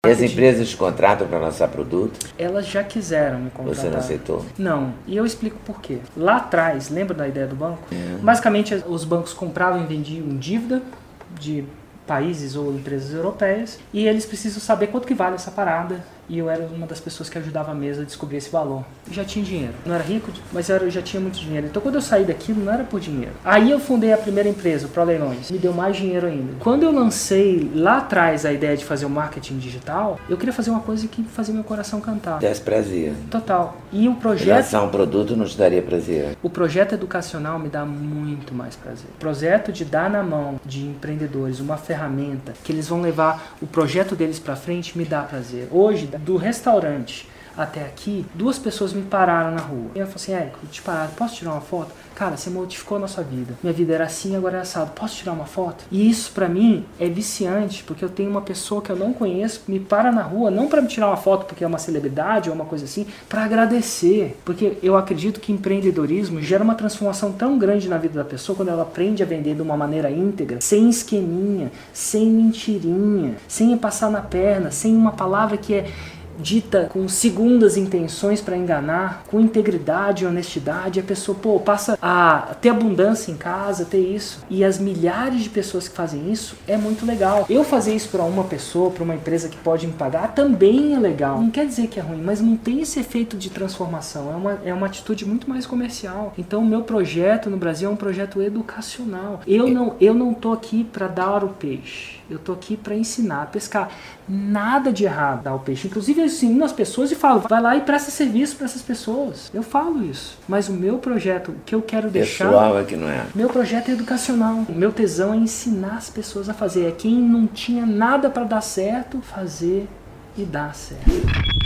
E as empresas te contratam para lançar produto? Elas já quiseram me contratar. Você não aceitou? Não, e eu explico por quê. Lá atrás, lembra da ideia do banco? Basicamente, os bancos compravam e vendiam dívida de países ou empresas europeias e eles precisam saber quanto que vale essa parada. E eu era uma das pessoas que ajudava a mesa a descobrir esse valor. Eu já tinha dinheiro. Não era rico, mas eu já tinha muito dinheiro. Então quando eu saí daquilo, não era por dinheiro. Aí eu fundei a primeira empresa, o ProLeilões. Me deu mais dinheiro ainda. Quando eu lancei lá atrás a ideia de fazer o marketing digital, eu queria fazer uma coisa que fazia meu coração cantar. Desse prazer. Total. E o projeto... Lançar um produto não te daria prazer? O projeto educacional me dá muito mais prazer. O projeto de dar na mão de empreendedores uma ferramenta que eles vão levar o projeto deles pra frente me dá prazer. Hoje, do restaurante até aqui, 2 pessoas me pararam na rua. E eu falei assim, Érico, te pararam, posso tirar uma foto? Cara, você modificou a nossa vida. Minha vida era assim, agora é assado. Posso tirar uma foto? E isso pra mim é viciante, porque eu tenho uma pessoa que eu não conheço, me para na rua, não pra me tirar uma foto porque é uma celebridade ou uma coisa assim, pra agradecer. Porque eu acredito que empreendedorismo gera uma transformação tão grande na vida da pessoa quando ela aprende a vender de uma maneira íntegra, sem esqueminha, sem mentirinha, sem passar na perna, sem uma palavra que é dita com segundas intenções para enganar, com integridade e honestidade, a pessoa passa a ter abundância em casa, ter isso. E as milhares de pessoas que fazem isso é muito legal. Eu fazer isso para uma pessoa, para uma empresa que pode me pagar, também é legal. Não quer dizer que é ruim, mas não tem esse efeito de transformação. É uma atitude muito mais comercial. Então o meu projeto no Brasil é um projeto educacional. Eu não tô aqui para dar o peixe. Eu tô aqui para ensinar a pescar. Nada de errado dar o peixe. Inclusive eu ensino as pessoas e falo, vai lá e presta serviço para essas pessoas. Eu falo isso. Mas o meu projeto, o que eu quero deixar... Pessoal é que não é. Meu projeto é educacional. O meu tesão é ensinar as pessoas a fazer. É quem não tinha nada para dar certo, fazer e dar certo.